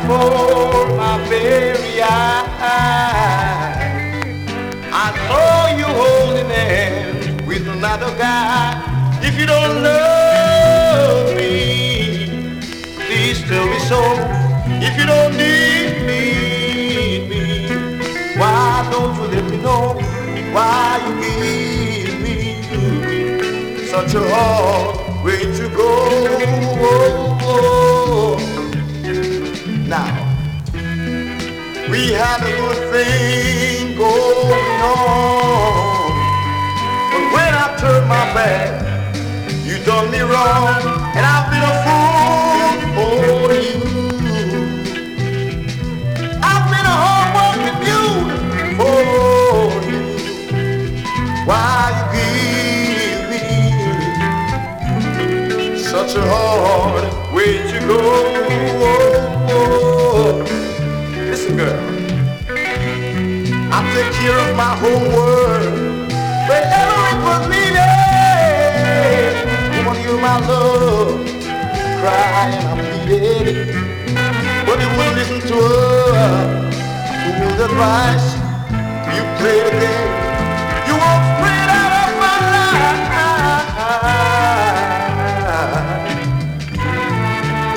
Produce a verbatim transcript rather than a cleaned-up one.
before my very eyes. I saw you holding hands with another guy. If you don't love me, please tell me so. If you don't need me, me, why don't you let me know? Why you give me such a hard way to go? Now, we had a good thing going on, but when I turned my back, you done me wrong, and I've been a fool for you. I've been a hard-working beauty for you. Why you give me such a hard way to go? Listen, girl, I take care of my whole world wherever it was needed. Woman, you're my love. Crying, I pleaded, but you wouldn't listen to her. Fool's advice, you played again. You won't